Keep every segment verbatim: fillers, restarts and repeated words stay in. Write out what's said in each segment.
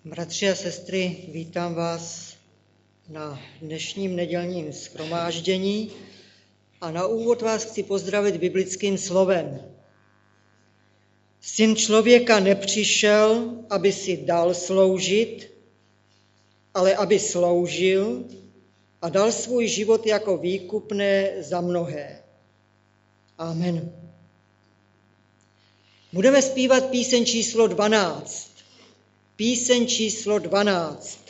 Bratři a sestry, vítám vás na dnešním nedělním shromáždění a na úvod vás chci pozdravit biblickým slovem. Syn člověka nepřišel, aby si dal sloužit, ale aby sloužil a dal svůj život jako výkupné za mnohé. Amen. Budeme zpívat píseň číslo dvanáct. Píseň číslo dvanáct.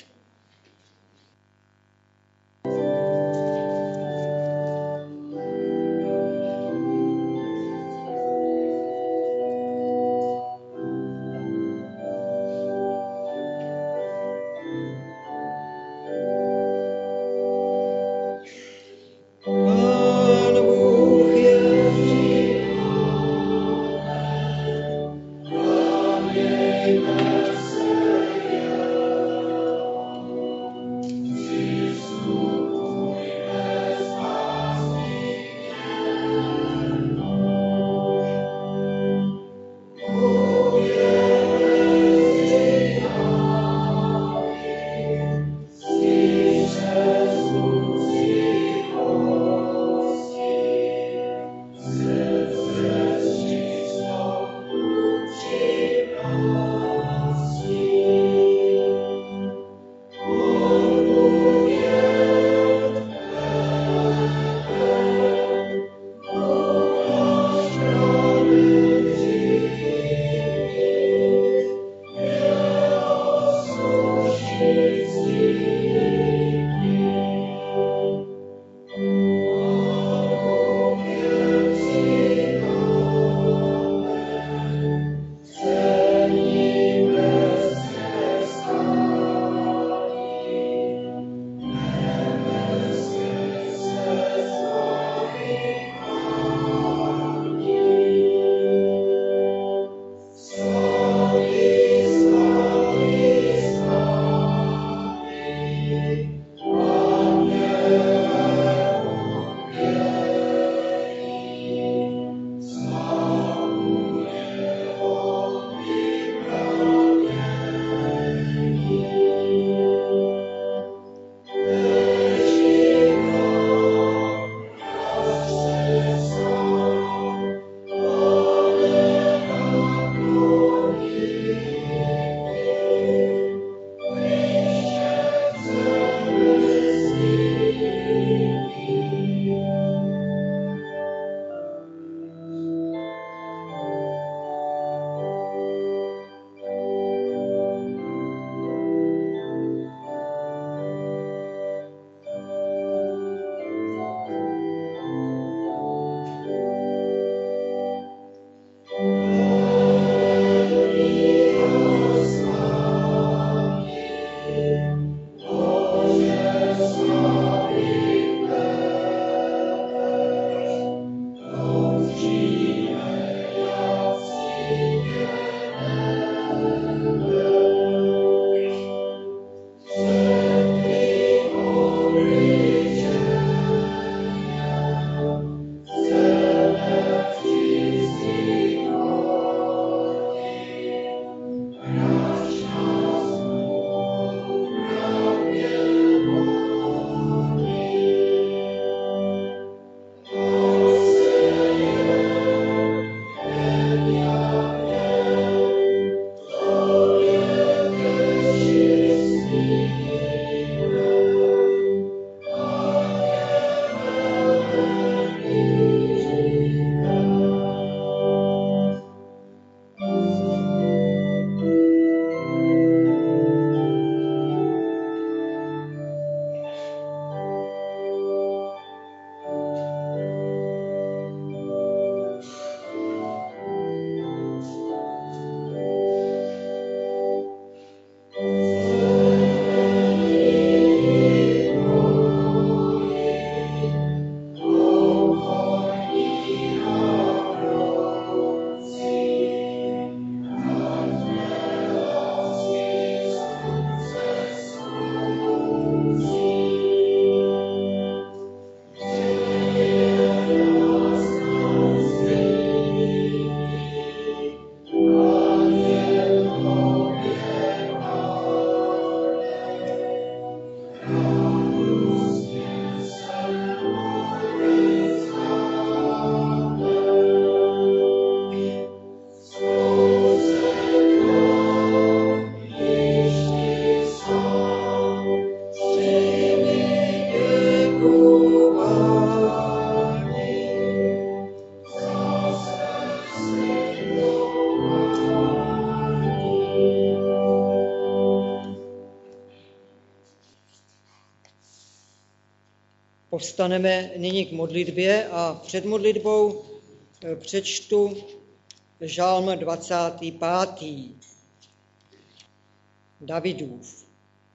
Povstaneme nyní k modlitbě a před modlitbou přečtu žálm dvacátý pátý Davidův.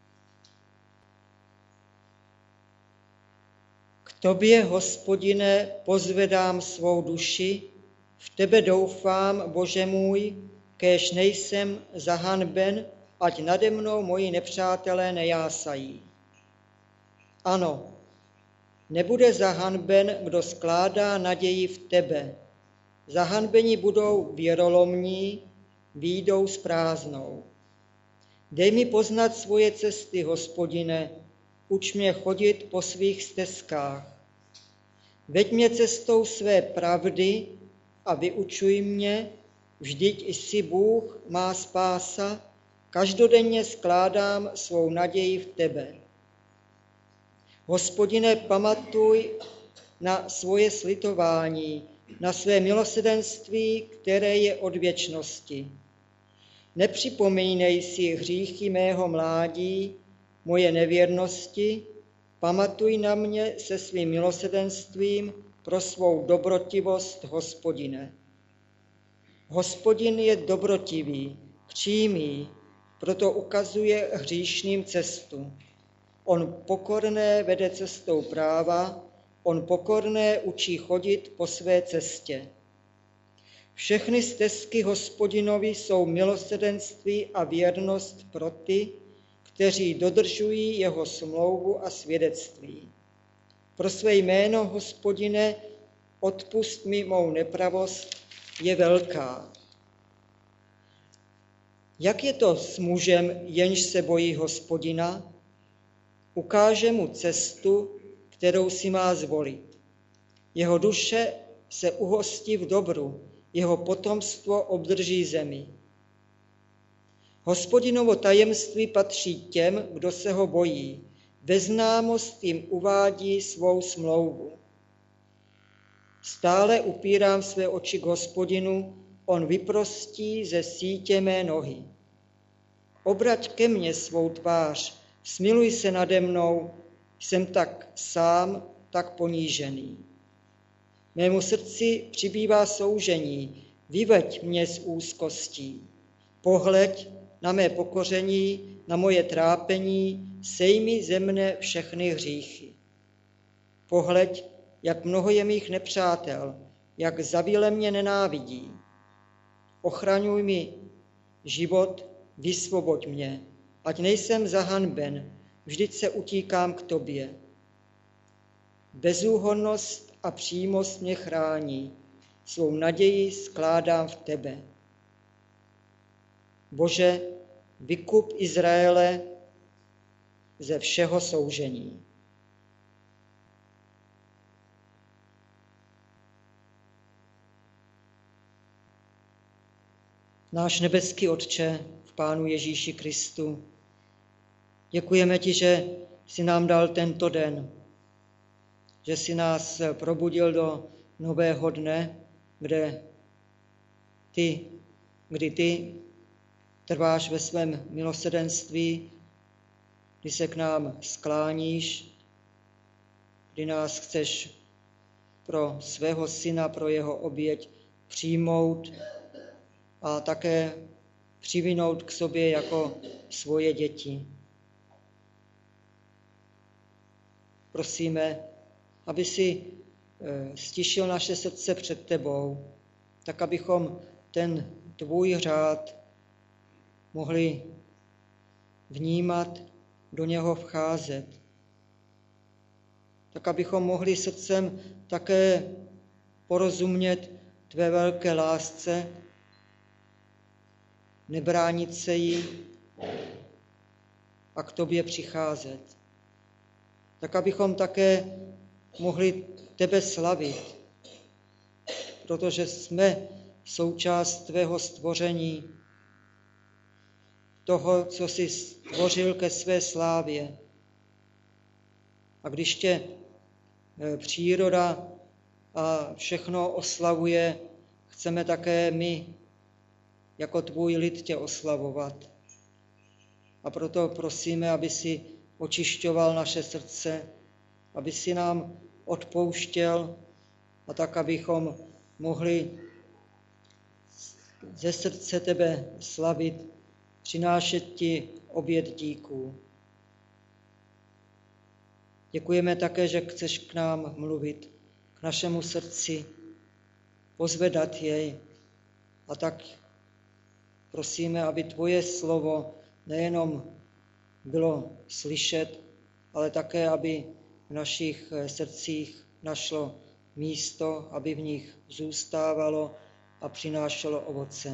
K tobě, Hospodine, pozvedám svou duši, v tebe doufám, Bože můj, kéž nejsem zahanben, ať nade mnou moji nepřátelé nejásají. Ano, nebude zahanben, kdo skládá naději v tebe. Zahanbeni budou věrolomní, výjdou s prázdnou. Dej mi poznat svoje cesty, Hospodine, uč mě chodit po svých stezkách. Veď mě cestou své pravdy a vyučuj mě, vždyť jsi Bůh, má spása, každodenně skládám svou naději v tebe. Hospodine, pamatuj na svoje slitování, na své milosrdenství, které je od věčnosti. Nepřipomínej si hříchy mého mládí, moje nevěrnosti, pamatuj na mě se svým milosrdenstvím pro svou dobrotivost, Hospodine. Hospodin je dobrotivý, přímý, proto ukazuje hříšným cestu. On pokorné vede cestou práva, on pokorné učí chodit po své cestě. Všechny stezky Hospodinovi jsou milosrdenství a věrnost pro ty, kteří dodržují jeho smlouvu a svědectví. Pro své jméno, Hospodine, odpusť mi mou nepravost, je velká. Jak je to s mužem, jenž se bojí Hospodina? Ukáže mu cestu, kterou si má zvolit. Jeho duše se uhostí v dobru, jeho potomstvo obdrží zemi. Hospodinovo tajemství patří těm, kdo se ho bojí. Ve známost jim uvádí svou smlouvu. Stále upírám své oči k Hospodinu, on vyprostí ze sítě mé nohy. Obrať ke mně svou tvář, smiluj se nade mnou, jsem tak sám, tak ponížený. Mému srdci přibývá soužení, vyveď mě z úzkostí. Pohleď na mé pokoření, na moje trápení, sejmi ze mne všechny hříchy. Pohleď, jak mnoho je mých nepřátel, jak zavile mě nenávidí. Ochraňuj mi život, vysvoboď mě, ať nejsem zahanben, vždyť se utíkám k tobě. Bezúhonnost a přímost mě chrání, svou naději skládám v tebe. Bože, vykup Izraele ze všeho soužení. Náš nebeský Otče v Pánu Ježíši Kristu, děkujeme ti, že jsi nám dal tento den, že jsi nás probudil do nového dne, kde ty, kdy ty trváš ve svém milosrdenství, kdy se k nám skláníš, kdy nás chceš pro svého syna, pro jeho oběť přijmout a také přivinout k sobě jako svoje děti. Prosíme, aby si stišil naše srdce před tebou, tak abychom ten tvůj řád mohli vnímat, do něho vcházet. Tak abychom mohli srdcem také porozumět tvé velké lásce, nebránit se jí a k tobě přicházet. Tak abychom také mohli tebe slavit, protože jsme součást tvého stvoření, toho, co jsi stvořil ke své slávě. A když tě příroda a všechno oslavuje, chceme také my jako tvůj lid tě oslavovat. A proto prosíme, aby si očišťoval naše srdce, aby si nám odpouštěl a tak, abychom mohli ze srdce tebe slavit, přinášet ti oběd díků. Děkujeme také, že chceš k nám mluvit, k našemu srdci, pozvedat jej. A tak prosíme, aby tvoje slovo nejenom bylo slyšet, ale také, aby v našich srdcích našlo místo, aby v nich zůstávalo a přinášelo ovoce.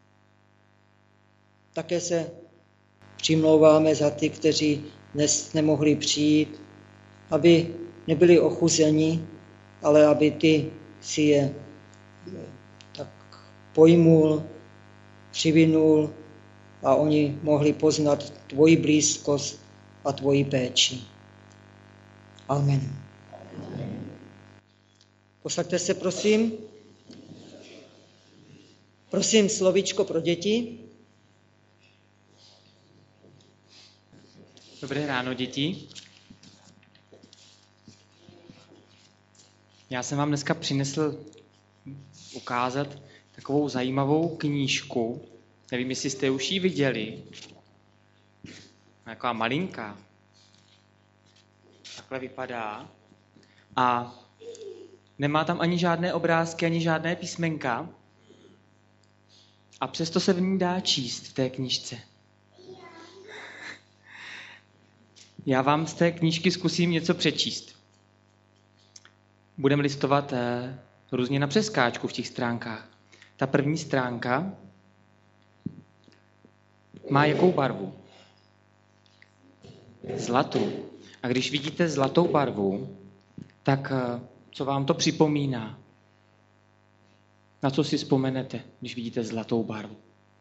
Také se přimlouváme za ty, kteří dnes nemohli přijít, aby nebyli ochuzeni, ale aby ty si je tak pojmul, přivinul a oni mohli poznat tvoji blízkost a tvoji péči. Amen. Posaďte se, prosím. Prosím, slovíčko pro děti. Dobré ráno, děti. Já jsem vám dneska přinesl ukázat takovou zajímavou knížku. Nevím, jestli jste už ji viděli. Taková malinká. Takhle vypadá. A nemá tam ani žádné obrázky, ani žádné písmenka. A přesto se v ní dá číst v té knížce. Já vám z té knížky zkusím něco přečíst. Budeme listovat eh, různě na přeskáčku v těch stránkách. Ta první stránka má jakou barvu? Zlatou. A když vidíte zlatou barvu, tak eh, co vám to připomíná? Na co si vzpomenete, když vidíte zlatou barvu?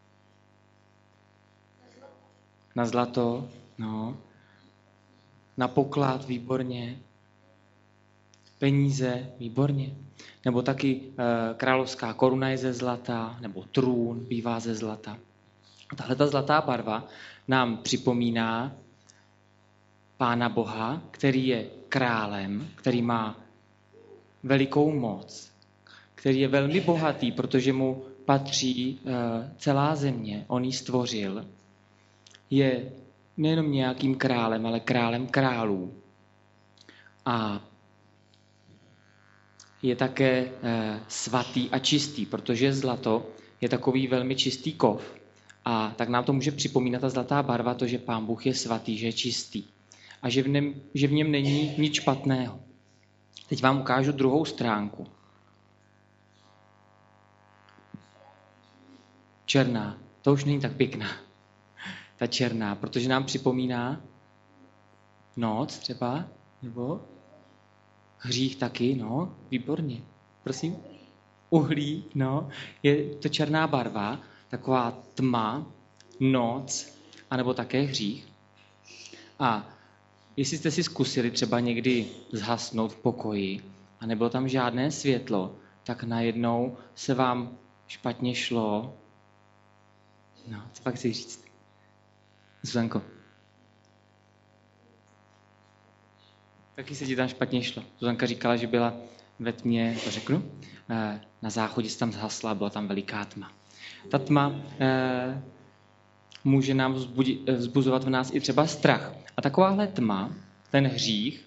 Na zlato, no. Na poklad, výborně. Peníze, výborně. Nebo taky e, královská koruna je ze zlata, nebo trůn bývá ze zlata. Tahle ta zlatá barva nám připomíná Pána Boha, který je králem, který má velikou moc, který je velmi bohatý, protože mu patří e, celá země, on ji stvořil. Je nejenom nějakým králem, ale králem králů. A je také e, svatý a čistý, protože zlato je takový velmi čistý kov. A tak nám to může připomínat ta zlatá barva, to, že Pán Bůh je svatý, že je čistý. A že v něm, že v něm není nic špatného. Teď vám ukážu druhou stránku. Černá. To už není tak pěkná. Ta černá, protože nám připomíná noc třeba, nebo hřích taky, no, výborně. Prosím? Uhlí, no, je to černá barva, taková tma, noc, anebo také hřích. A jestli jste si zkusili třeba někdy zhasnout v pokoji a nebylo tam žádné světlo, tak najednou se vám špatně šlo. No, co pak chci říct? Zuzanko. Taky se ti tam špatně šlo. Zuzanka říkala, že byla ve tmě, to řeknu, na záchodě se tam zhasla, byla tam veliká tma. Ta tma eh, může nám vzbudit, vzbuzovat v nás i třeba strach. A takováhle tma, ten hřích,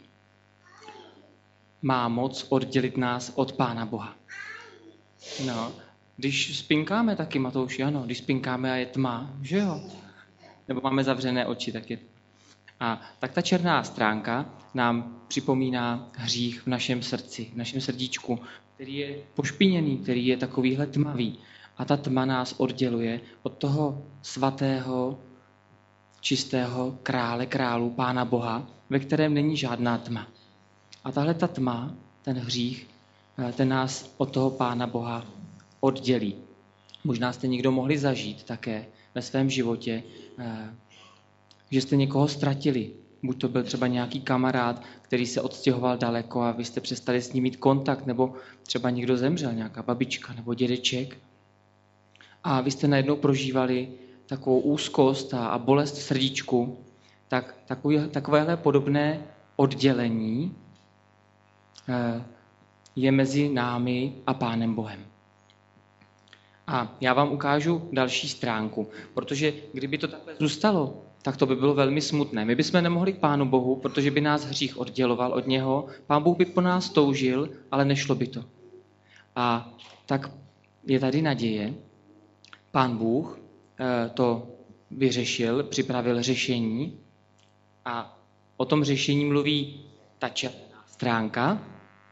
má moc oddělit nás od Pána Boha. No, když spinkáme taky, Matouši, ano, když spinkáme a je tma, že jo? Nebo máme zavřené oči, tak je. A tak ta černá stránka nám připomíná hřích v našem srdci, v našem srdíčku, který je pošpiněný, který je takovýhle tmavý. A ta tma nás odděluje od toho svatého, čistého krále králů, Pána Boha, ve kterém není žádná tma. A tahle ta tma, ten hřích, ten nás od toho Pána Boha oddělí. Možná jste někdo mohli zažít také ve svém životě, že jste někoho ztratili. Buď to byl třeba nějaký kamarád, který se odstěhoval daleko a vy jste přestali s ním mít kontakt, nebo třeba někdo zemřel, nějaká babička nebo dědeček. A vy jste najednou prožívali takovou úzkost a, a bolest v srdíčku. Tak takové, takovéhle podobné oddělení je mezi námi a Pánem Bohem. A já vám ukážu další stránku, protože kdyby to takhle zůstalo, tak to by bylo velmi smutné. My bychom nemohli k Pánu Bohu, protože by nás hřích odděloval od něho. Pán Bůh by po nás toužil, ale nešlo by to. A tak je tady naděje. Pán Bůh to vyřešil, připravil řešení a o tom řešení mluví ta červená stránka,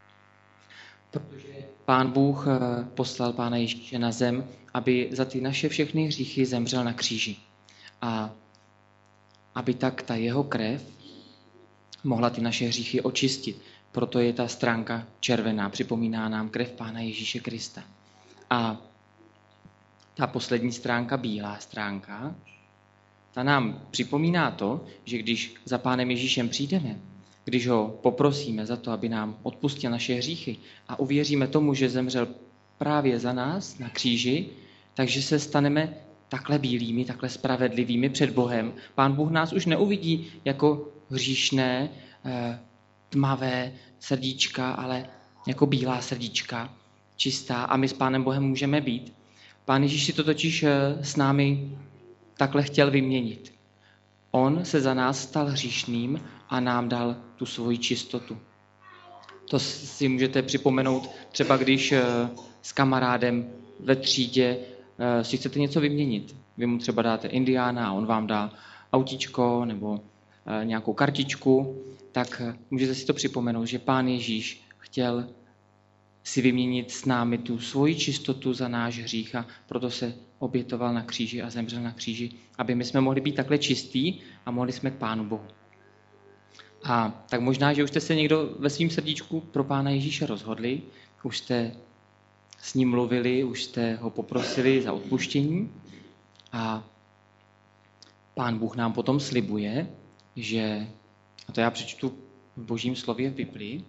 protože Pán Bůh poslal Pána Ježíše na zem, aby za ty naše všechny hříchy zemřel na kříži. A aby tak ta jeho krev mohla ty naše hříchy očistit. Proto je ta stránka červená, připomíná nám krev Pána Ježíše Krista. A ta poslední stránka, bílá stránka, ta nám připomíná to, že když za Pánem Ježíšem přijdeme, když ho poprosíme za to, aby nám odpustil naše hříchy a uvěříme tomu, že zemřel právě za nás na kříži, takže se staneme takhle bílými, takhle spravedlivými před Bohem. Pán Bůh nás už neuvidí jako hříšné, tmavé srdíčka, ale jako bílá srdíčka, čistá, a my s Pánem Bohem můžeme být. Pán Ježíš si to totiž s námi takhle chtěl vyměnit. On se za nás stal hříšným a nám dal tu svoji čistotu. To si můžete připomenout třeba, když s kamarádem ve třídě si chcete něco vyměnit. Vy mu třeba dáte indiána a on vám dá autíčko nebo nějakou kartičku, tak můžete si to připomenout, že Pán Ježíš chtěl si vyměnit s námi tu svoji čistotu za náš hřích a proto se obětoval na kříži a zemřel na kříži, aby my jsme mohli být takhle čistí a mohli jsme k Pánu Bohu. A tak možná, že už jste se někdo ve svém srdíčku pro Pána Ježíše rozhodli, už jste s ním mluvili, už jste ho poprosili za odpuštění a Pán Bůh nám potom slibuje, že, a to já přečtu v Božím slově v Biblii,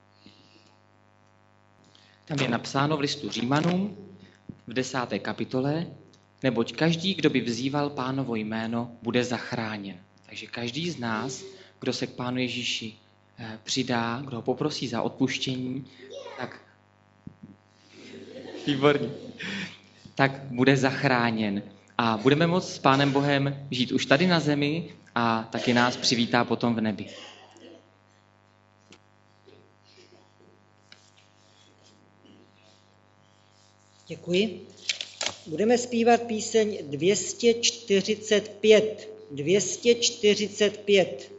tam je napsáno v listu Římanům v desáté kapitole, neboť každý, kdo by vzýval Pánovo jméno, bude zachráněn. Takže každý z nás, kdo se k Pánu Ježíši přidá, kdo ho poprosí za odpuštění, tak, výborně, tak bude zachráněn. A budeme moct s Pánem Bohem žít už tady na zemi a taky nás přivítá potom v nebi. Děkuji. Budeme zpívat píseň dvě stě čtyřicet pět. dvě stě čtyřicet pět.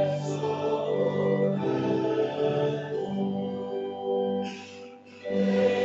Yeah.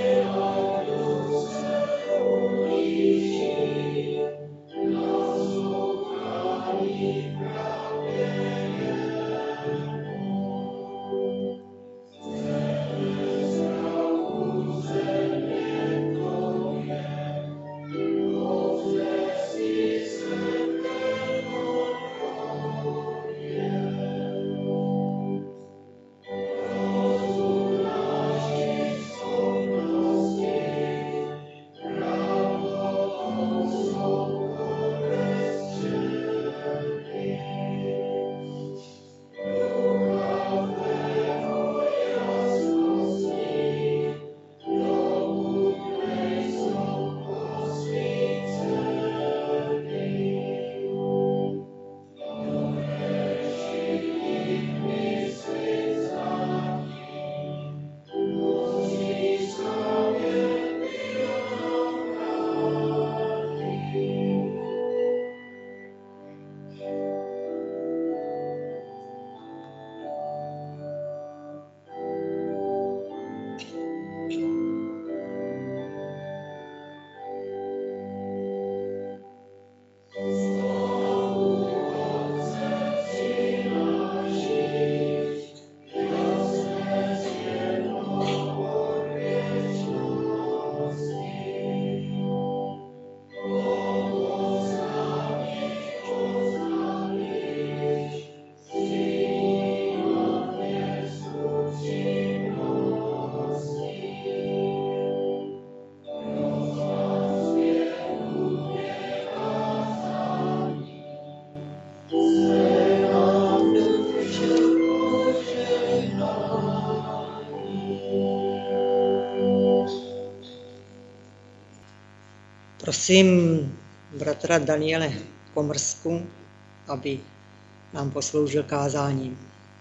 Prosím bratra Daniele Komrsku, aby nám posloužil kázáním.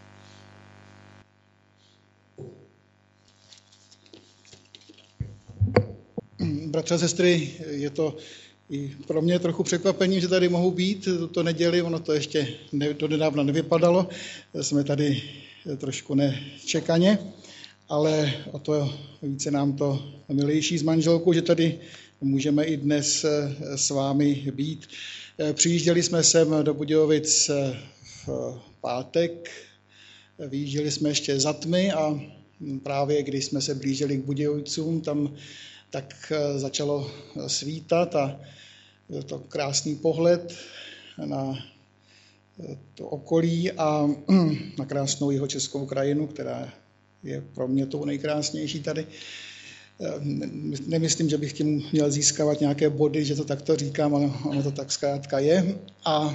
Bratře a sestry, je to i pro mě trochu překvapení, že tady mohou být tuto neděli, ono to ještě ne, do nedávna nevypadalo, jsme tady trošku nečekaně, ale o to více nám to milejší s manželkou, že tady můžeme i dnes s vámi být. Přijížděli jsme sem do Budějovic v pátek, vyjížděli jsme ještě za tmy a právě když jsme se blížili k Budějovicům, tam tak začalo svítat a byl to krásný pohled na to okolí a na krásnou jihočeskou krajinu, která je pro mě tou nejkrásnější tady. Nemyslím, že bych tím měl získávat nějaké body, že to takto říkám, ale ono to tak zkrátka je. A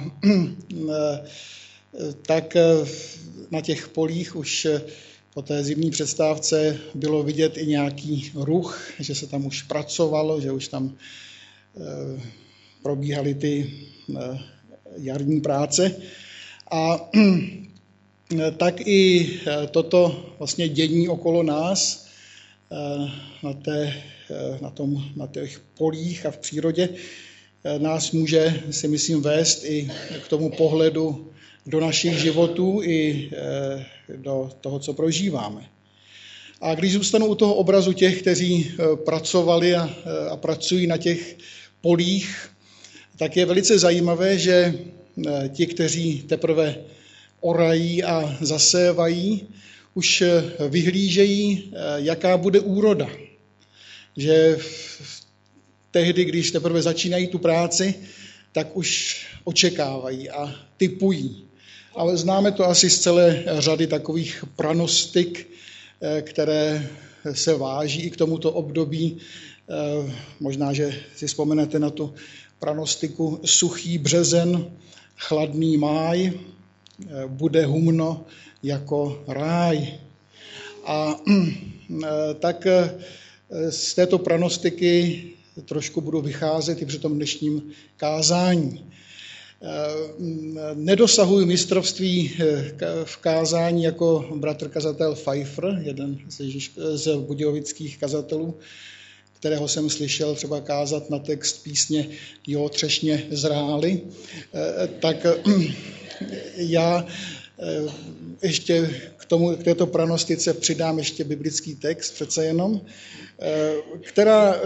tak na těch polích už po té zimní přestávce bylo vidět i nějaký ruch, že se tam už pracovalo, že už tam probíhaly ty jarní práce. A tak i toto vlastně dění okolo nás na, té, na, tom, na těch polích a v přírodě nás může, si myslím, vést i k tomu pohledu do našich životů i do toho, co prožíváme. A když zůstanu u toho obrazu těch, kteří pracovali a, a pracují na těch polích, tak je velice zajímavé, že ti, kteří teprve orají a zasévají, už vyhlížejí, jaká bude úroda. Že tehdy, když teprve začínají tu práci, tak už očekávají a tipují. Ale známe to asi z celé řady takových pranostik, které se váží i k tomuto období. Možná, že si vzpomenete na tu pranostiku suchý březen, chladný máj, bude humno jako ráj. A tak z této pranostiky trošku budu vycházet i při tom dnešním kázání. Nedosahuji mistrovství v kázání jako bratr kazatel Pfeiffer, jeden z budějovických kazatelů, kterého jsem slyšel třeba kázat na text písně Jo, třešně zrály. Tak já ještě k, tomu, k této pranostice přidám ještě biblický text, přece jenom, která,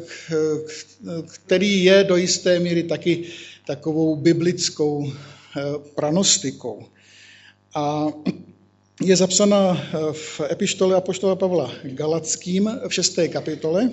který je do jisté míry taky takovou biblickou pranostikou. A je zapsána v epištole apoštola Pavla Galackým v šesté kapitole.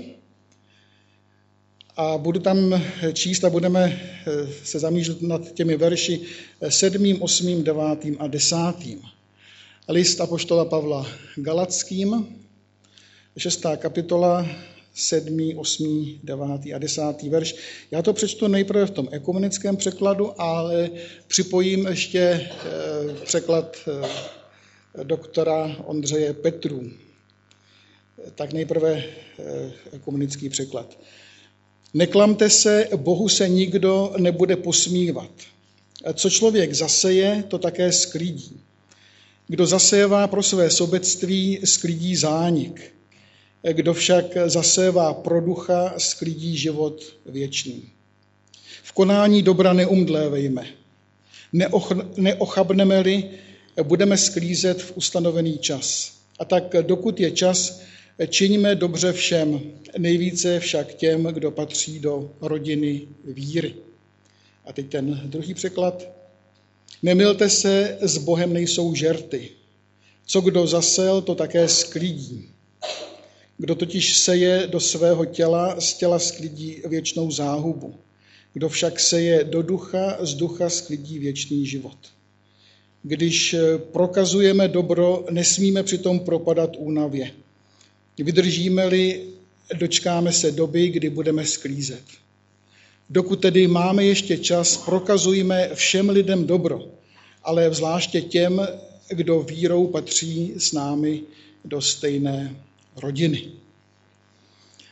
A budu tam číst a budeme se zamýšlet nad těmi verši sedmým, osmým, devátým a desátým. List apoštola Pavla Galackým, šestá kapitola, sedmý, osmý, devátý a desátý verš. Já to přečtu nejprve v tom ekumenickém překladu, ale připojím ještě překlad doktora Ondřeje Petrů. Tak nejprve ekumenický překlad. Neklamte se, Bohu se nikdo nebude posmívat. Co člověk zaseje, to také sklidí. Kdo zasévá pro své sobectví, sklidí zánik. Kdo však zasévá pro ducha, sklidí život věčný. V konání dobra neumdlévejme. Neochabneme-li, budeme sklízet v ustanovený čas. A tak dokud je čas, čiňme dobře všem, nejvíce však těm, kdo patří do rodiny víry. A teď ten druhý překlad. Nemilte se, s Bohem nejsou žerty. Co kdo zasel, to také sklidí. Kdo totiž seje do svého těla, z těla sklidí věčnou záhubu. Kdo však seje do ducha, z ducha sklidí věčný život. Když prokazujeme dobro, nesmíme přitom propadat únavě. Vydržíme-li, dočkáme se doby, kdy budeme sklízet. Dokud tedy máme ještě čas, prokazujme všem lidem dobro, ale zvláště těm, kdo vírou patří s námi do stejné rodiny.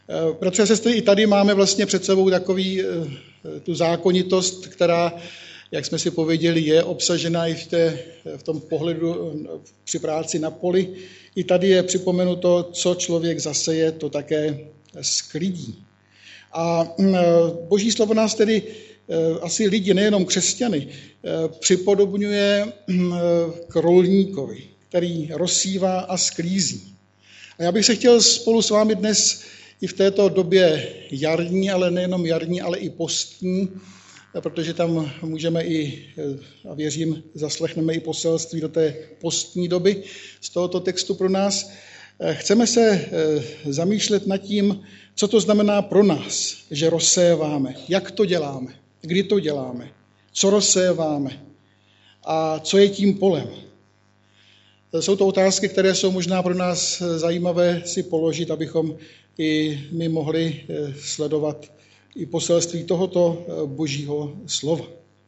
Bratři a sestry, i tady máme vlastně před sebou takový, tu zákonitost, která, jak jsme si pověděli, je obsažena i v, té, v tom pohledu při práci na poli. I tady je připomenuto, co člověk zaseje, to také sklidí. A Boží slovo nás tedy, asi lidi, nejenom křesťany, připodobňuje k rolníkovi, který rozsívá a sklízí. A já bych se chtěl spolu s vámi dnes i v této době jarní, ale nejenom jarní, ale i postní, protože tam můžeme i, a věřím, zaslechneme i poselství do té postní doby z tohoto textu pro nás. Chceme se zamýšlet nad tím, co to znamená pro nás, že rozséváme, jak to děláme, kdy to děláme, co rozséváme a co je tím polem. Jsou to otázky, které jsou možná pro nás zajímavé si položit, abychom i my mohli sledovat i poselství tohoto Božího slova.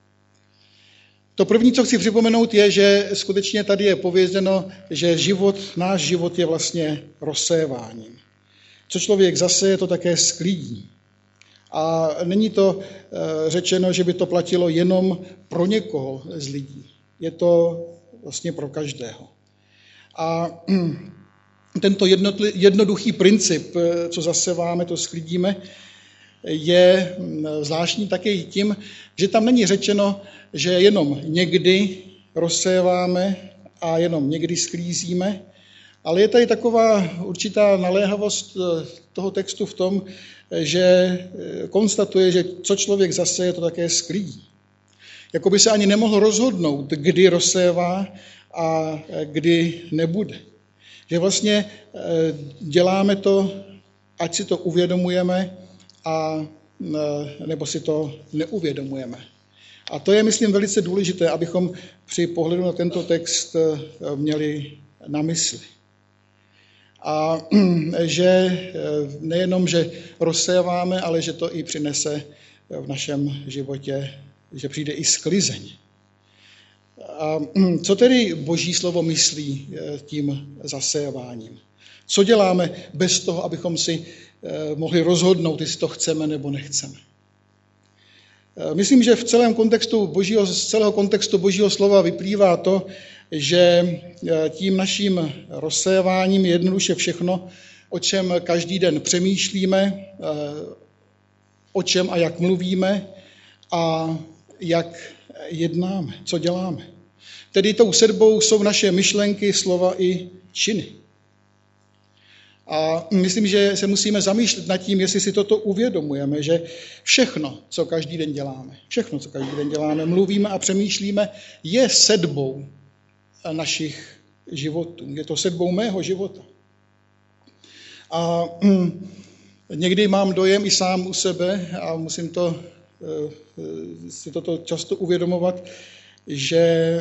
To první, co chci připomenout, je, že skutečně tady je povězeno, že život, náš život je vlastně rozséváním. Co člověk zaseje, to také sklidí. A není to řečeno, že by to platilo jenom pro někoho z lidí. Je to vlastně pro každého. A tento jednoduchý princip, co zaseváme, to sklidíme, je zvláštní také i tím, že tam není řečeno, že jenom někdy rozséváme a jenom někdy sklízíme, ale je tady taková určitá naléhavost toho textu v tom, že konstatuje, že co člověk zaseje, to také sklidí. Jakoby se ani nemohl rozhodnout, kdy rozsévá a kdy nebude. Že vlastně děláme to, ať si to uvědomujeme, a nebo si to neuvědomujeme. A to je, myslím, velice důležité, abychom při pohledu na tento text měli na mysli. A že nejenom, že rozséváme, ale že to i přinese v našem životě, že přijde i sklizeň. A co tedy Boží slovo myslí tím zaséváním? Co děláme bez toho, abychom si mohli rozhodnout, jestli to chceme nebo nechceme? Myslím, že v celém kontextu Božího, z celého kontextu Božího slova vyplývá to, že tím naším rozséváním je jednoduše všechno, o čem každý den přemýšlíme, o čem a jak mluvíme a jak jednáme, co děláme. Tedy tou sedbou jsou naše myšlenky, slova i činy. A myslím, že se musíme zamýšlet nad tím, jestli si toto uvědomujeme, že všechno, co každý den děláme, všechno, co každý den děláme, mluvíme a přemýšlíme, je sedbou našich životů. Je to sedbou mého života. A někdy mám dojem i sám u sebe, a musím to, si toto často uvědomovat, že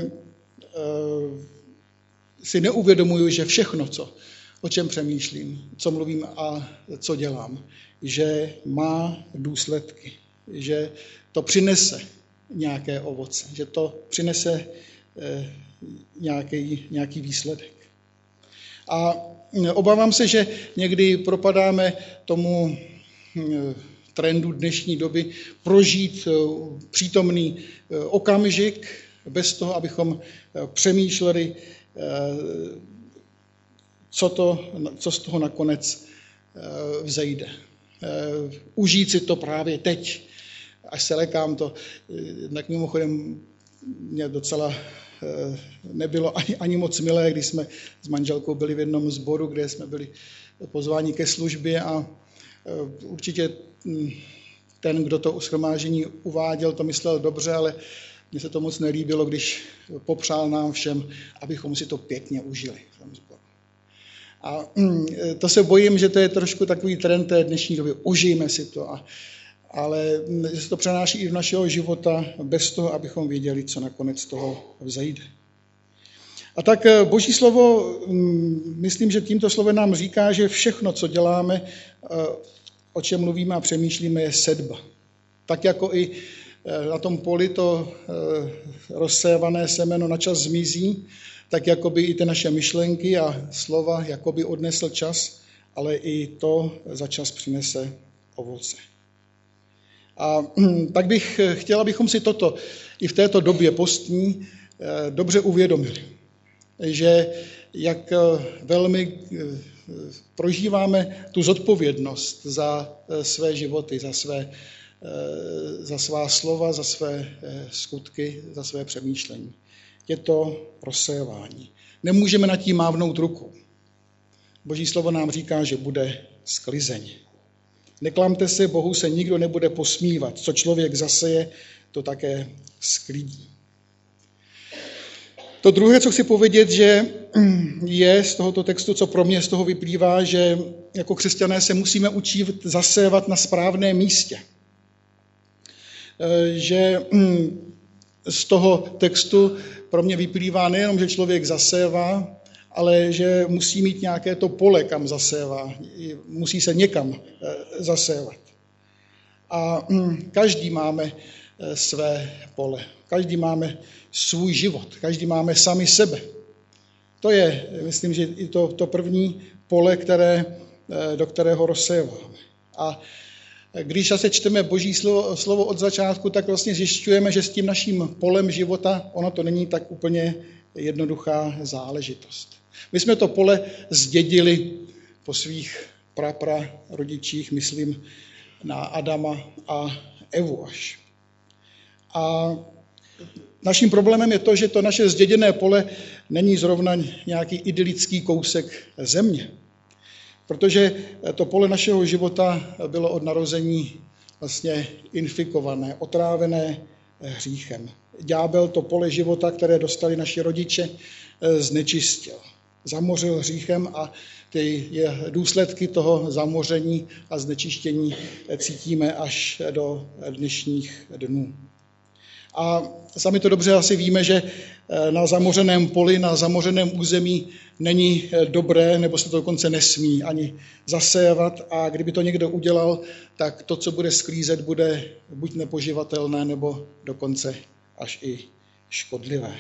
si neuvědomuju, že všechno, co o čem přemýšlím, co mluvím a co dělám, že má důsledky, že to přinese nějaké ovoce, že to přinese nějaký, nějaký výsledek. A obávám se, že někdy propadáme tomu trendu dnešní doby prožít přítomný okamžik bez toho, abychom přemýšleli, co, to, co z toho nakonec vzejde. Užít si to právě teď, až se lekám to. Tak mimochodem mě docela nebylo ani, ani moc milé, když jsme s manželkou byli v jednom sboru, kde jsme byli pozváni ke službě a určitě ten, kdo to shromáždění uváděl, to myslel dobře, ale mně se to moc nelíbilo, když popřál nám všem, abychom si to pěkně užili. A to se bojím, že to je trošku takový trend té dnešní doby. Užijme si to, a, ale že se to přenáší i do našeho života bez toho, abychom věděli, co nakonec z toho vzejde. A tak Boží slovo, myslím, že tímto slovem nám říká, že všechno, co děláme, o čem mluvíme a přemýšlíme, je sedba. Tak jako i na tom poli to rozsévané semeno na čas zmizí, tak jakoby i ty naše myšlenky a slova jakoby odnesl čas ale i to za čas přinese ovoce. A tak bych chtěl, abychom si toto i v této době postní dobře uvědomili, že jak velmi prožíváme tu zodpovědnost za své životy, za, své, za svá slova, za své skutky, za své přemýšlení. Je to rozsévání. Nemůžeme nad tím mávnout rukou. Boží slovo nám říká, že bude sklizeň. Neklamte se, Bohu se nikdo nebude posmívat. Co člověk zaseje, to také sklidí. To druhé, co chci povědět, že je z tohoto textu, co pro mě z toho vyplývá, že jako křesťané se musíme učit zasévat na správném místě. Že z toho textu pro mě vyplývá nejenom, že člověk zasévá, ale že musí mít nějaké to pole, kam zasévá. Musí se někam zasévat. A každý máme své pole. Každý máme svůj život. Každý máme sami sebe. To je, myslím, že i to, to první pole, které, do kterého rozséváme. A když zase čteme Boží slovo, slovo od začátku, tak vlastně zjišťujeme, že s tím naším polem života ono to není tak úplně jednoduchá záležitost. My jsme to pole zdědili po svých prapra rodičích, myslím na Adama a Evu až. A naším problémem je to, že to naše zděděné pole není zrovna nějaký idylický kousek země. Protože to pole našeho života bylo od narození vlastně infikované, otrávené hříchem. Ďábel to pole života, které dostali naši rodiče, znečistil. Zamořil hříchem a ty důsledky toho zamoření a znečištění cítíme až do dnešních dnů. A sami to dobře asi víme, že na zamořeném poli, na zamořeném území není dobré, nebo se to dokonce nesmí ani zasévat a kdyby to někdo udělal, tak to, co bude sklízet, bude buď nepoživatelné, nebo dokonce až i škodlivé.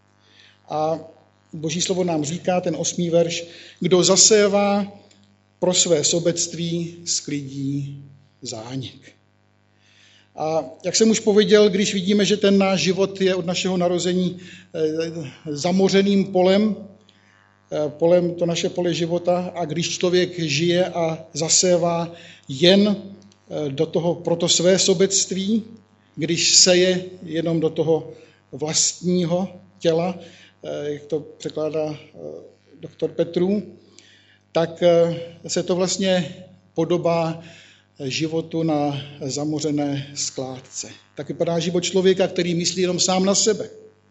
A Boží slovo nám říká, ten osmý verš, kdo zasévá pro své sobectví, sklidí zánik. A jak jsem už pověděl, když vidíme, že ten náš život je od našeho narození zamořeným polem, polem to naše pole života, a když člověk žije a zasévá jen do toho pro to své sobectví, když seje jenom do toho vlastního těla, jak to překládá doktor Petrů, tak se to vlastně podobá životu na zamořené skládce. Tak vypadá život člověka, který myslí jenom sám na sebe,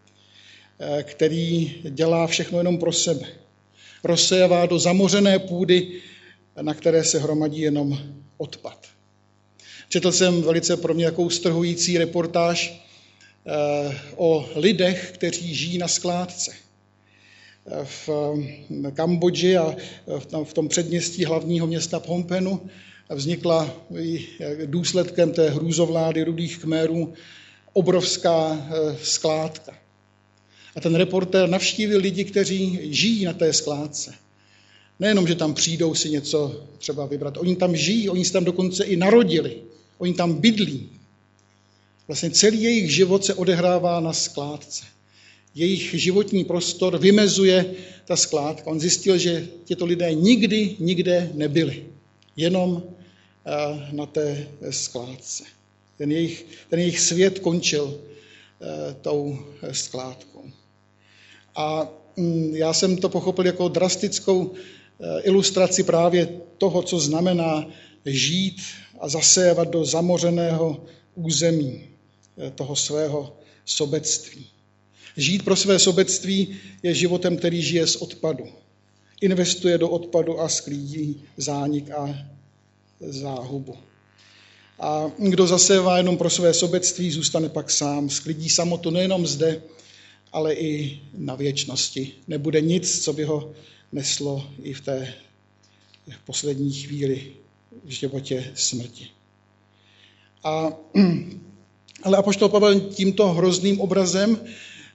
který dělá všechno jenom pro sebe. Rozsévá do zamořené půdy, na které se hromadí jenom odpad. Četl jsem velice pro mě jakou strhující reportáž o lidech, kteří žijí na skládce. V Kambodži a v tom předměstí hlavního města Phnom Penhu vznikla důsledkem té hrůzovlády Rudých Khmerů obrovská skládka. A ten reportér navštívil lidi, kteří žijí na té skládce. Nejenom, že tam přijdou si něco třeba vybrat, oni tam žijí, oni se tam dokonce i narodili, oni tam bydlí. Vlastně celý jejich život se odehrává na skládce. Jejich životní prostor vymezuje ta skládka. On zjistil, že těto lidé nikdy, nikde nebyli. Jenom na té skládce. Ten jejich, ten jejich svět končil tou skládkou. A já jsem to pochopil jako drastickou ilustraci právě toho, co znamená žít a zasévat do zamořeného území toho svého sobectví. Žít pro své sobectví je životem, který žije z odpadu. Investuje do odpadu a sklídí zánik a záhubu. A kdo zasévá jenom pro své sobectví, zůstane pak sám. Sklidí samotu nejenom zde, ale i na věčnosti. Nebude nic, co by ho neslo i v té poslední chvíli v životě smrti. A, ale apoštol Pavel tímto hrozným obrazem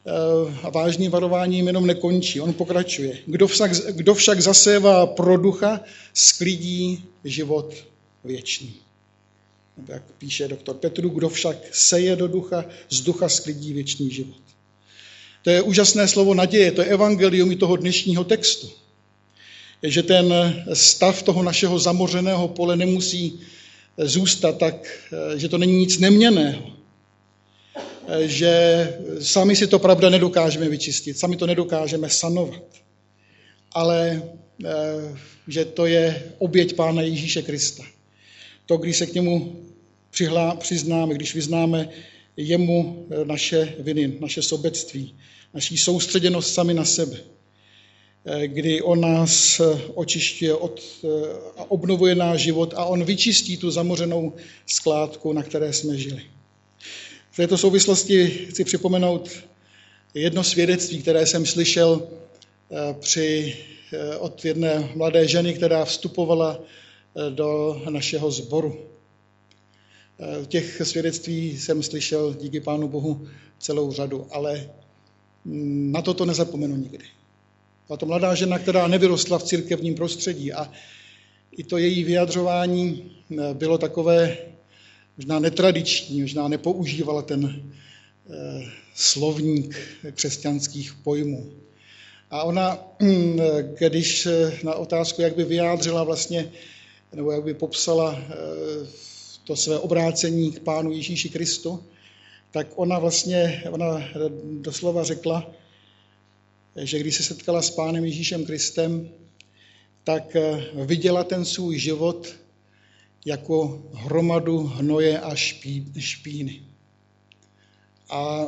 a vážným varováním jenom nekončí. On pokračuje. Kdo však, kdo však zasévá pro ducha, sklidí život věčný. Jak píše doktor Petru, kdo však seje do ducha, z ducha sklidí věčný život. To je úžasné slovo naděje, to je evangelium i toho dnešního textu. Že ten stav toho našeho zamořeného pole nemusí zůstat tak, že to není nic neměnného. Že sami si to pravda nedokážeme vyčistit, sami to nedokážeme sanovat. Ale že to je oběť Pána Ježíše Krista. To, když se k němu přihlá, přiznáme, když vyznáme jemu naše viny, naše sobectví, naší soustředěnost sami na sebe, kdy on nás očišťuje od, a obnovuje náš život a on vyčistí tu zamořenou skládku, na které jsme žili. V této souvislosti chci připomenout jedno svědectví, které jsem slyšel při, od jedné mladé ženy, která vstupovala do našeho sboru. Těch svědectví jsem slyšel díky Pánu Bohu celou řadu, ale na to to nezapomenu nikdy. Byla to mladá žena, která nevyrostla v církevním prostředí a i to její vyjadřování bylo takové možná netradiční, možná nepoužívala ten eh, slovník křesťanských pojmů. A ona, když na otázku, jak by vyjádřila vlastně, nebo jak by popsala eh, to své obrácení k Pánu Ježíši Kristu, tak ona vlastně, ona doslova řekla, že když se setkala s Pánem Ježíšem Kristem, tak viděla ten svůj život jako hromadu hnoje a špíny. A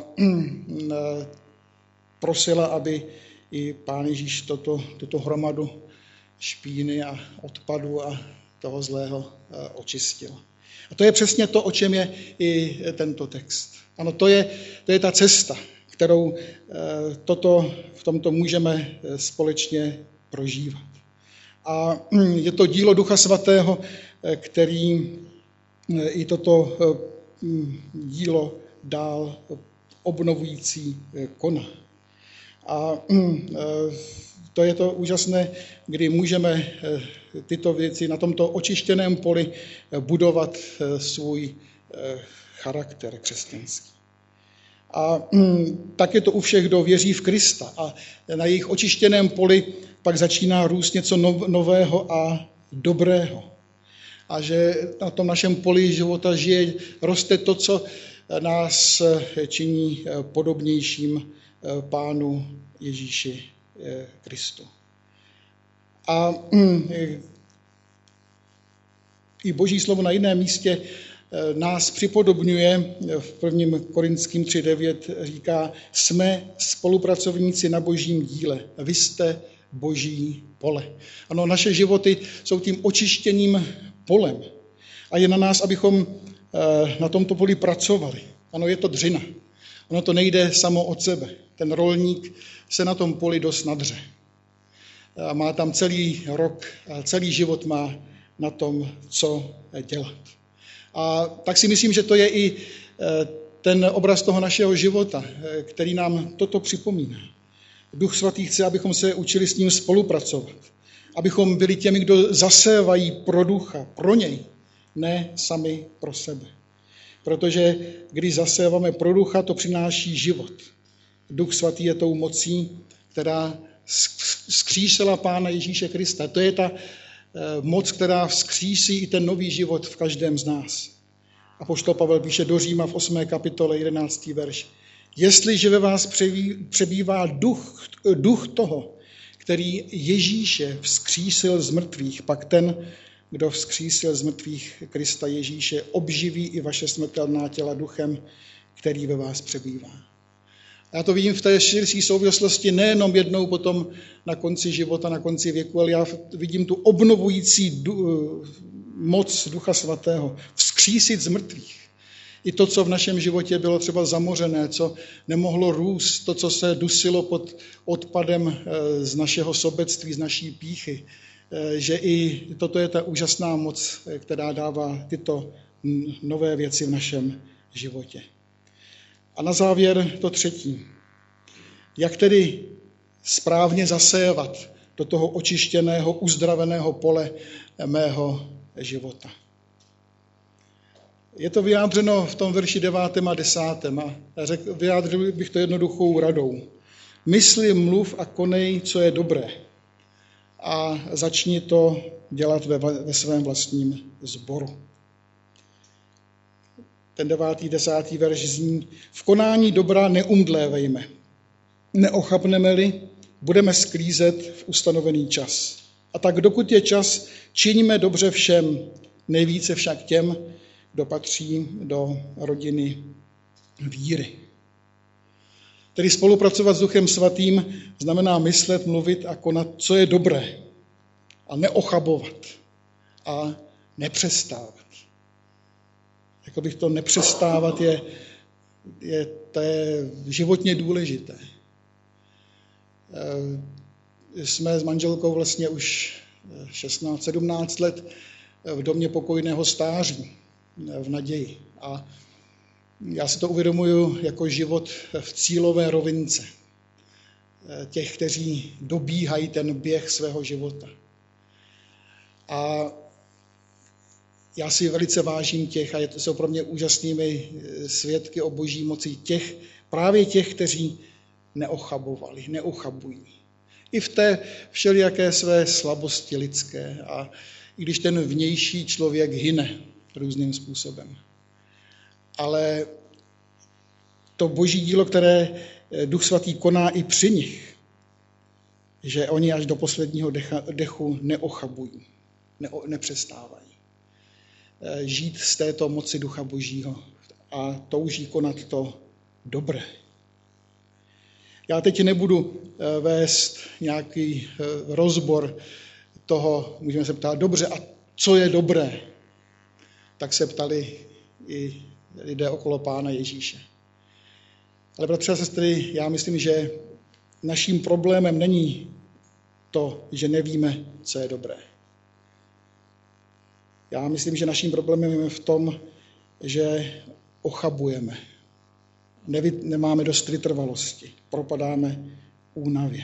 prosila, aby i Pán Ježíš toto, tuto hromadu špíny a odpadu a toho zlého očistil. A to je přesně to, o čem je i tento text. Ano, to je, to je ta cesta, kterou toto, v tomto můžeme společně prožívat. A je to dílo Ducha Svatého, který i toto dílo dál obnovující koná. A to je to úžasné, kdy můžeme tyto věci na tomto očištěném poli budovat svůj charakter křesťanský. A tak je to u všech, kdo věří v Krista. A na jejich očištěném poli pak začíná růst něco nového a dobrého. A že na tom našem poli života žije, roste to, co nás činí podobnějším Pánu Ježíši Kristu. A i Boží slovo na jiném místě nás připodobňuje, v prvním Korinským tři devět říká, jsme spolupracovníci na Božím díle, vy jste Boží pole. Ano, naše životy jsou tím očištěným polem a je na nás, abychom na tomto poli pracovali. Ano, je to dřina. Ono to nejde samo od sebe. Ten rolník se na tom poli dost nadře. A má tam celý rok, celý život má na tom, co dělat. A tak si myslím, že to je i ten obraz toho našeho života, který nám toto připomíná. Duch Svatý chce, abychom se učili s ním spolupracovat. Abychom byli těmi, kdo zasévají pro ducha, pro něj, ne sami pro sebe. Protože když zaséváme pro ducha, to přináší život. Duch Svatý je tou mocí, která vzkřísila Pána Ježíše Krista. To je ta moc, která vzkřísí i ten nový život v každém z nás. Apoštol Pavel píše do Říma v osmé kapitole jedenáctý verš. Jestliže ve vás přebývá duch, duch toho, který Ježíše vzkřísil z mrtvých, pak ten, kdo vzkřísil z mrtvých Krista Ježíše, obživí i vaše smrtelná těla duchem, který ve vás přebývá. Já to vidím v té širší souvislosti nejenom jednou potom na konci života, na konci věku, ale já vidím tu obnovující du, moc Ducha Svatého vzkřísit z mrtvých. I to, co v našem životě bylo třeba zamořené, co nemohlo růst, to, co se dusilo pod odpadem z našeho sobectví, z naší pýchy, že i toto je ta úžasná moc, která dává tyto nové věci v našem životě. A na závěr to třetí. Jak tedy správně zasévat do toho očištěného, uzdraveného pole mého života. Je to vyjádřeno v tom verši devátém a desátém a řek, vyjádřil bych to jednoduchou radou. Mysli, mluv a konej, co je dobré. A začni to dělat ve, ve svém vlastním sboru. Ten devátý, desátý verš zní, v konání dobra neumdlévejme. Neochabneme-li, budeme sklízet v ustanovený čas. A tak dokud je čas, činíme dobře všem, nejvíce však těm, kdo patří do rodiny víry. Tedy spolupracovat s Duchem Svatým znamená myslet, mluvit a konat, co je dobré. A neochabovat. A nepřestávat. Jako bych to nepřestávat je, je, to je životně důležité. Jsme s manželkou vlastně už šestnáct sedmnáct let v domě pokojného stáří, v naději. A já si to uvědomuji jako život v cílové rovince. Těch, kteří dobíhají ten běh svého života. A já si velice vážím těch, a to jsou pro mě úžasnými svědky o boží moci, těch, právě těch, kteří neochabovali, neuchabují. I v té všelijaké své slabosti lidské a i když ten vnější člověk hyne různým způsobem. Ale to boží dílo, které Duch Svatý koná i při nich, že oni až do posledního decha, dechu neochabují, ne, nepřestávají. Žít z této moci Ducha Božího a touží konat to dobré. Já teď nebudu vést nějaký rozbor toho, můžeme se ptát, dobře, a co je dobré? Tak se ptali i lidé okolo Pána Ježíše. Ale bratři a sestry, já myslím, že naším problémem není to, že nevíme, co je dobré. Já myslím, že naším problémem je v tom, že ochabujeme. Nevy, nemáme dost vytrvalosti. Propadáme únavě.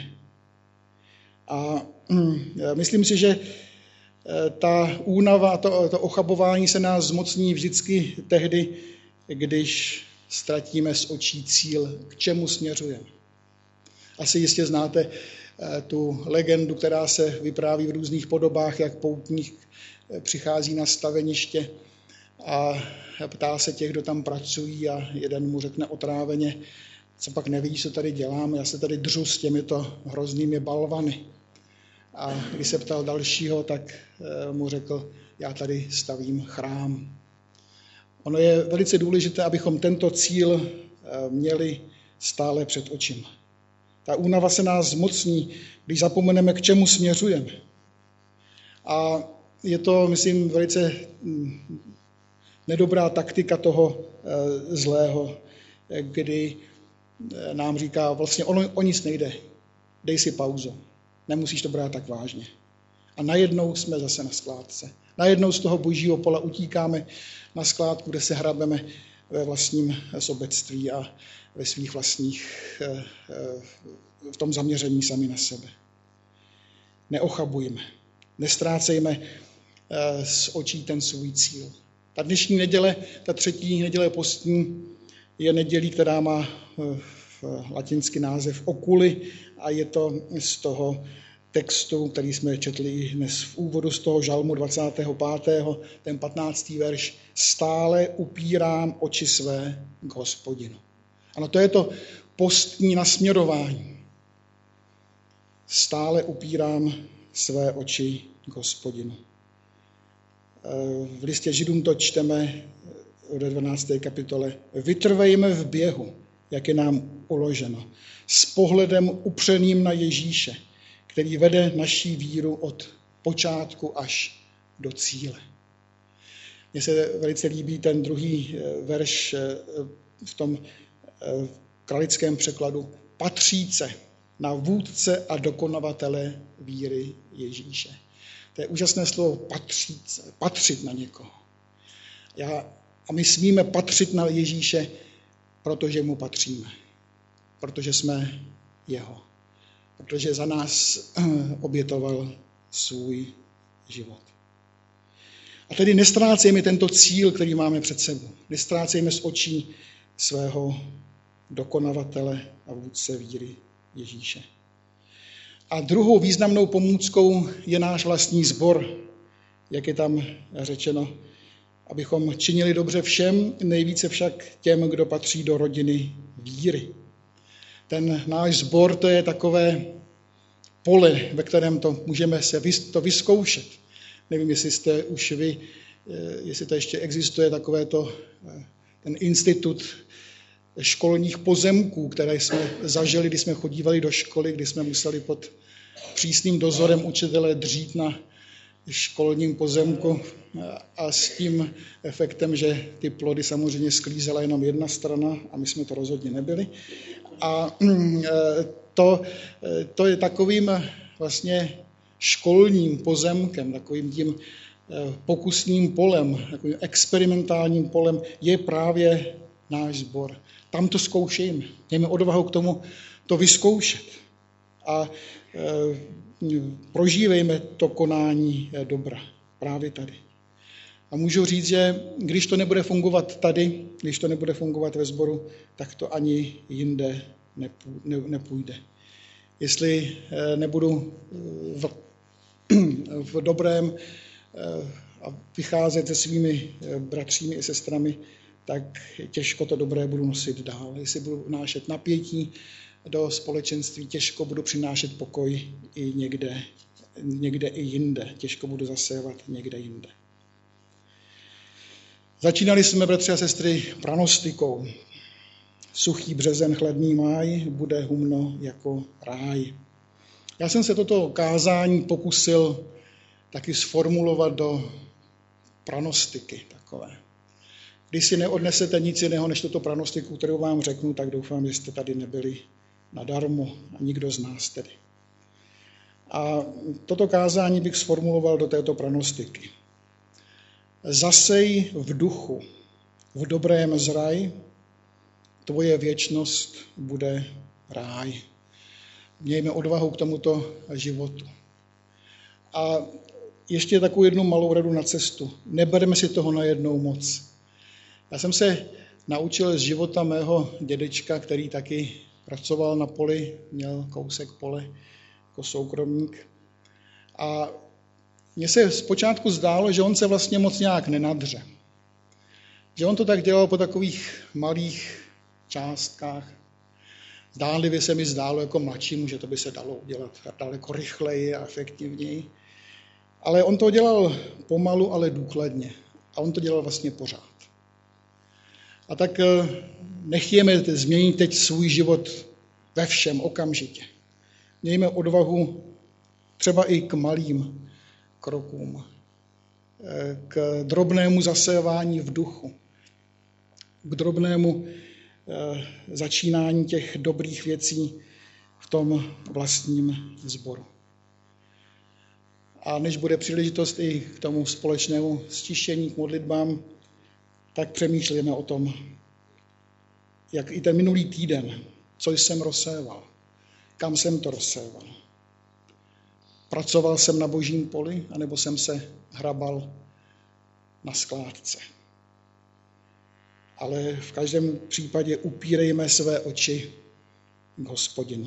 A hm, myslím si, že ta únava, to, to ochabování se nás zmocní vždycky tehdy, když ztratíme z očí cíl, k čemu směřujeme. Asi jistě znáte tu legendu, která se vypráví v různých podobách, jak poutník přichází na staveniště a ptá se těch, kdo tam pracují a jeden mu řekne otráveně, co pak nevidíš, co tady dělám, já se tady dřu s těmito hroznými balvany. A když se ptal dalšího, tak mu řekl, já tady stavím chrám. Ono je velice důležité, abychom tento cíl měli stále před očima. Ta únava se nás zmocní, když zapomeneme, k čemu směřujeme. A je to, myslím, velice nedobrá taktika toho zlého, kdy nám říká, vlastně o, o nic nejde, dej si pauzu, nemusíš to brát tak vážně. A najednou jsme zase na skládce. Najednou z toho božího pola utíkáme na skládku, kde se hrabeme ve vlastním sobectví a ve svých vlastních, v tom zaměření sami na sebe. Neochabujme, nestrácejme z očí ten svůj cíl. Ta dnešní neděle, ta třetí neděle postní, je nedělí, která má latinský název Oculi a je to z toho textu, který jsme četli i dnes v úvodu z toho žalmu dvacátého pátého ten patnáctý verš. Stále upírám oči své k Hospodinu. Ano, to je to postní nasměrování. Stále upírám své oči k Hospodinu. V listě Židům to čteme ve dvanácté kapitole. Vytrvejme v běhu, jak je nám uloženo, s pohledem upřeným na Ježíše, který vede naší víru od počátku až do cíle. Mně se velice líbí ten druhý verš v tom kralickém překladu. Patříce na vůdce a dokonavatele víry Ježíše. To je úžasné slovo patříce, patřit na někoho. Já, a my smíme patřit na Ježíše, protože mu patříme. Protože jsme jeho, protože za nás obětoval svůj život. A tedy nestrácejme tento cíl, který máme před sebou. Nestrácejme z očí svého dokonavatele a vůdce víry Ježíše. A druhou významnou pomůckou je náš vlastní sbor, jak je tam řečeno, abychom činili dobře všem, nejvíce však těm, kdo patří do rodiny víry. Ten náš sbor, to je takové pole, ve kterém to můžeme se to vyzkoušet. Nevím, jestli jste už vy, jestli to ještě existuje, takové to, ten institut školních pozemků, které jsme zažili, když jsme chodívali do školy, kdy jsme museli pod přísným dozorem učitele dřít na školním pozemku a s tím efektem, že ty plody samozřejmě sklízela jenom jedna strana a my jsme to rozhodně nebyli. A to, to je takovým vlastně školním pozemkem, takovým tím pokusným polem, takovým experimentálním polem je právě náš sbor. Tam to zkoušejme. Mějme odvahu k tomu to vyzkoušet. A e, prožívejme to konání dobra právě tady. A můžu říct, že když to nebude fungovat tady, když to nebude fungovat ve sboru, tak to ani jinde nepůjde. Jestli nebudu v, v dobrém a vycházet se svými bratřími i sestrami, tak těžko to dobré budu nosit dál. Jestli budu vnášet napětí do společenství, těžko budu přinášet pokoj i někde, někde i jinde. Těžko budu zasévat někde jinde. Začínali jsme, bratři a sestry, pranostikou. Suchý březen, chladný máj, bude humno jako ráj. Já jsem se toto kázání pokusil taky sformulovat do pranostiky takové. Když si neodnesete nic jiného než tuto pranostiku, kterou vám řeknu, tak doufám, že jste tady nebyli nadarmo a nikdo z nás tedy. A toto kázání bych sformuloval do této pranostiky. Zasej v duchu, v dobrém zraj, tvoje věčnost bude ráj. Mějme odvahu k tomuto životu. A ještě takovou jednu malou radu na cestu. Nebereme si toho najednou moc. Já jsem se naučil z života mého dědečka, který taky pracoval na poli, měl kousek pole jako soukromník. A mně se zpočátku zdálo, že on se vlastně moc nějak nenadře. Že on to tak dělal po takových malých částkách. Zdánlivě se mi zdálo jako mladšímu, že to by se dalo udělat daleko rychleji a efektivněji. Ale on to dělal pomalu, ale důkladně. A on to dělal vlastně pořád. A tak nechtějme změnit teď svůj život ve všem okamžitě. Mějme odvahu třeba i k malým krokům, k drobnému zasévání v duchu, k drobnému začínání těch dobrých věcí v tom vlastním sboru. A než bude příležitost i k tomu společnému stišení, k modlitbám, tak přemýšlíme o tom, jak i ten minulý týden, co jsem rozséval, kam jsem to rozséval. Pracoval jsem na božím poli, anebo jsem se hrabal na skládce. Ale v každém případě upírejme své oči k Hospodinu.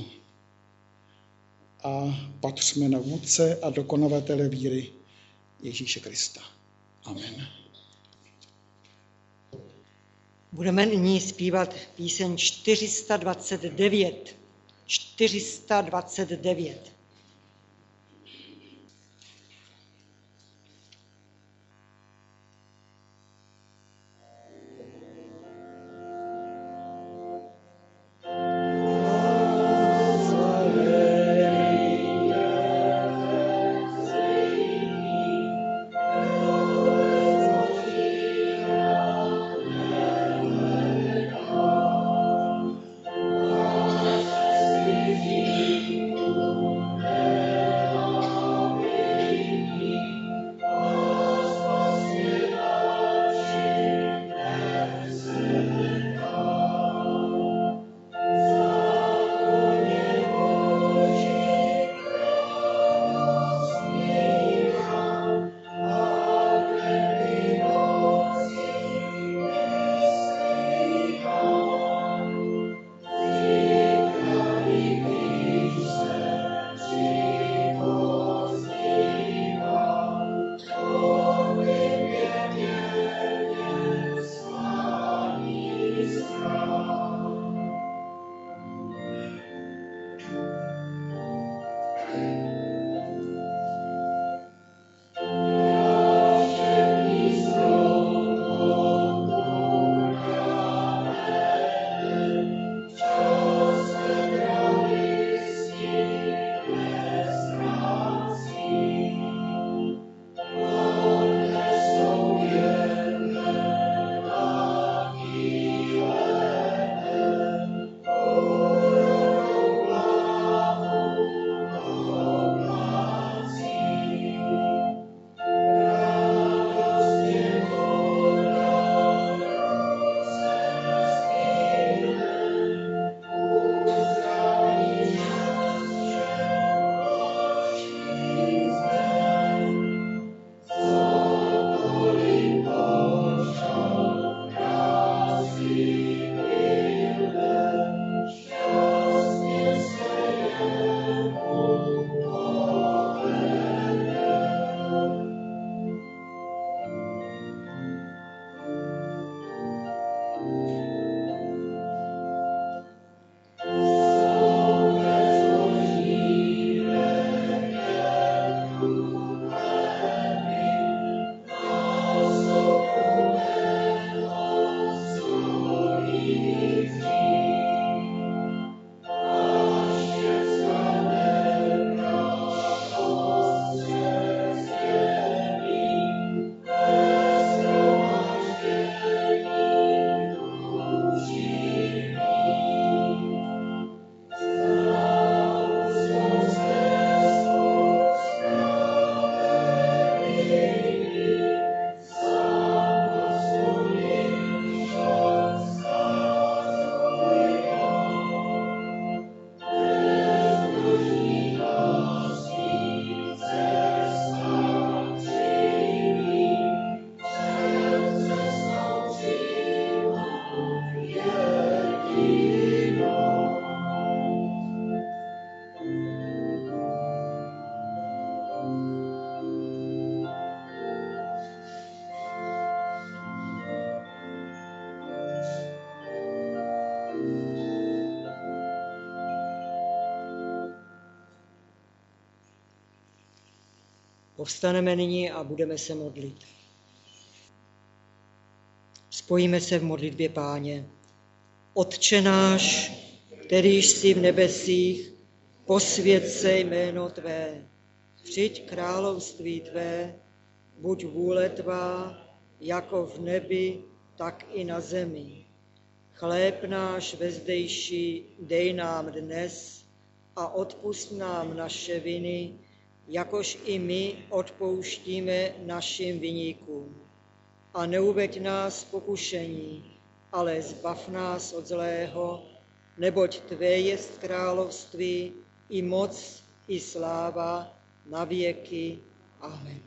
A patřme na vůdce a dokonavatele víry Ježíše Krista. Amen. Budeme nyní zpívat píseň čtyři sta dvacet devět. čtyři sta dvacet devět. Thank you. Povstaneme nyní a budeme se modlit. Spojíme se v modlitbě Páně. Otče náš, kterýž jsi v nebesích, posvěť se jméno tvé, přijď království tvé, buď vůle tvá, jako v nebi, tak i na zemi. Chléb náš vezdejší dej nám dnes a odpusť nám naše viny, jakož i my odpouštíme našim viníkům. A neuveď nás v pokušení, ale zbav nás od zlého, neboť tvé jest království, i moc, i sláva, na věky. Amen.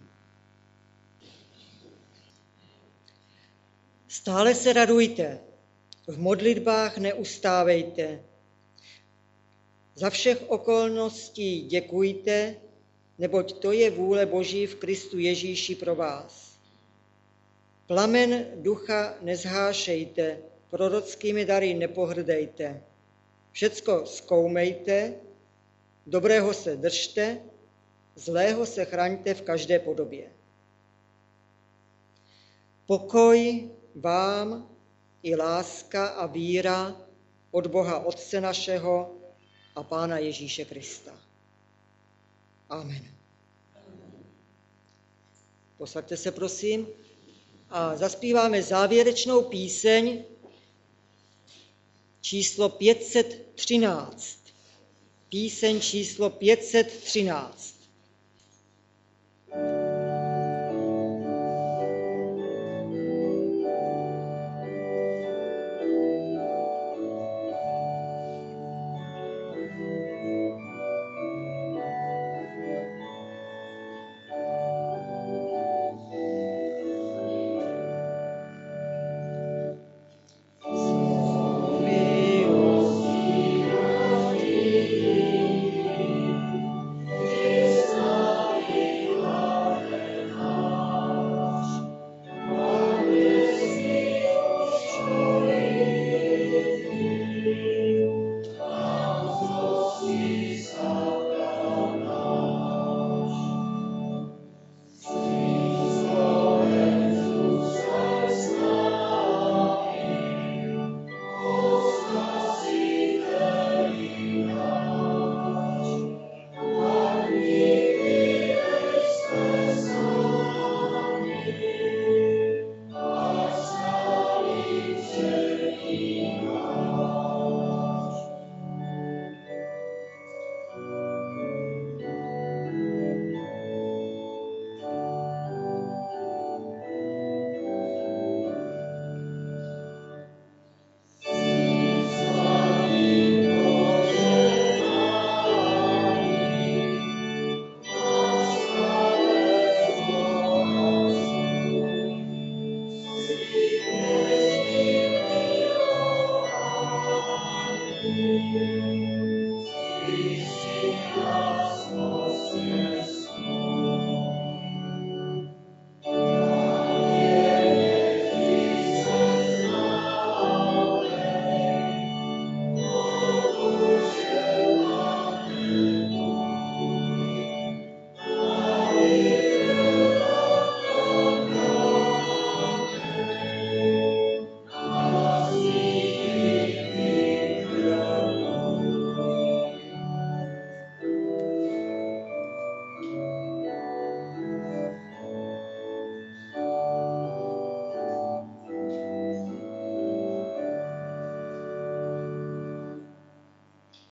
Stále se radujte, v modlitbách neustávejte. Za všech okolností děkujte, neboť to je vůle Boží v Kristu Ježíši pro vás. Plamen ducha nezhášejte, prorockými dary nepohrdejte. Všecko zkoumejte, dobrého se držte, zlého se chraňte v každé podobě. Pokoj vám i láska a víra od Boha Otce našeho a Pána Ježíše Krista. Amen. Posaďte se, prosím, a zaspíváme závěrečnou píseň číslo pět set třináct. Píseň číslo pět set třináct.